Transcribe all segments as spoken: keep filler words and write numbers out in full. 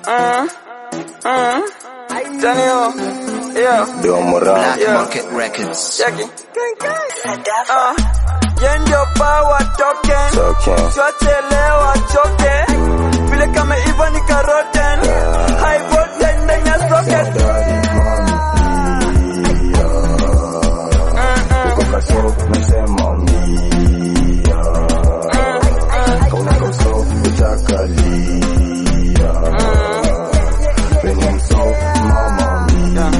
Uh, uh, Daniel, yeah. Bill Moran, Black yeah. Market Records. Jackie. Uh, Yendio power token. Token. Tuachelewa choke. Vile kama hivyo ni karoten. High voltage ndani ya socket. Uko kaso, nasema mia. Kauna kauso, utakalia. Penye mso, mama mia.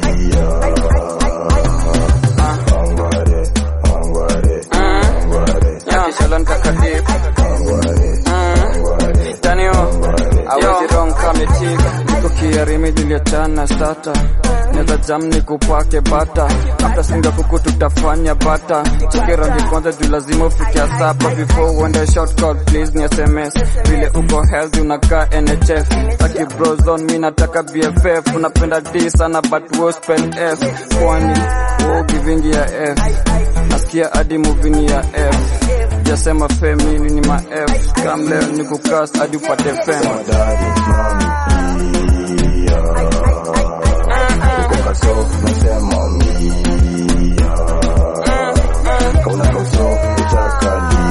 Angware, angware, angware. Yakishalon kakadip. Angware, Daniel, awezi wrong committee. Niko kiarimi diliachana starter. Neza jam ni kupake bata. After singa kuku tutafanya bata. Cheki rangi kwanza juu lazima ufike sapa. Before uende short call please ni S M S. Vile uko healthy unakaa N H F. Taki brozone mi nataka B F F. Unapenda D sana but we spell F. Kwani wewe giving ya F. Nasikia hadi movie ni ya F. Jasema femini ni ma F. Kam leo ni kukas hadi upate fame. daddy, mami, mia. Uko kaso, nasema mia. Kauna kauso, utakalia.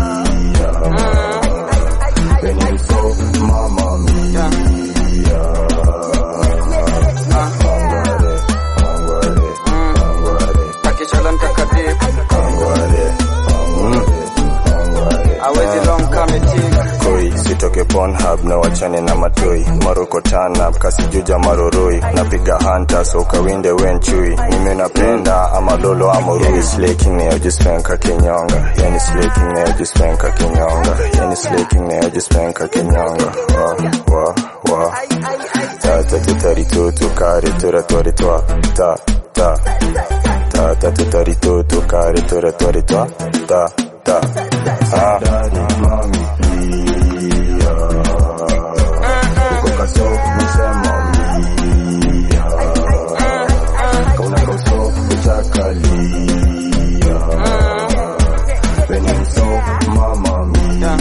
Penye mso, mama mia. Angware, angware, angware. Yakishalon kakadip. Angware, angware, angware. Awezi wrong committee. Koi, sitoke Pornhub na wachane na matoi. Maroko turn up, kasi juja maroroi. Napiga hunter, so kawinde wenchui. Mimi napenda, ama lolo ama rui. Yani slaking na ujispenka kinyonga. Yani slaking na ujispenka kinyonga. Yani slaking na ujispenka kinyonga. Wa, wa, wa. Ta, ta, tutari tu, tukari, tura, tuari, tua. Ta, ta. Ta, ta, tutari tu, tukari, tura, tuari, tua. Ta, ta. Ah. Daddy, mami. Kaso, nasema mia. Kauna kauso, utakalia. Penye mso, mama mia.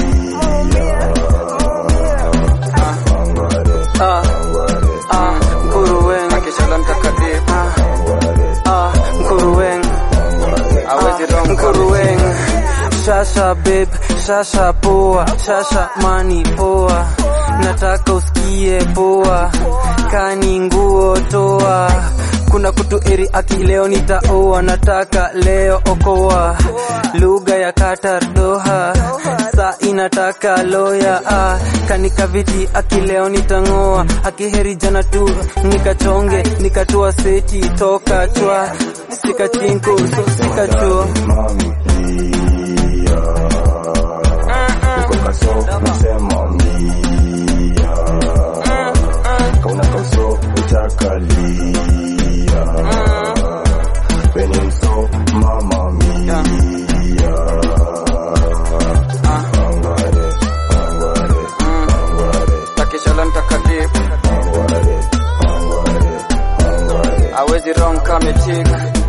Angware, angware, Nkuruweng. Yakishalon kakadip. angware, Ah, Nkuruweng. Awezi wrong Nkuruweng. Shasha babe, shasha poa, shasha mani poa. Nataka usikie poa, kani nguo toa. Kuna kutu eri aki leo nitaoa, nataka leo okoa. Lugha ya Qatar Doha, sa inataka loya. Ah, kanika viti aki leo nitangoa. Akiheri jana tu nikachonge, nikatua seti toka chwa. Sika chinko, so sika chwa. mami mia. Uko kaso, nasema mia. Kauna kauso, utakalia. Penye mso, mama mia. Angware, angware, angware. Yakishalon kakadip. Angware, angware, angware. Awezi wrong committee.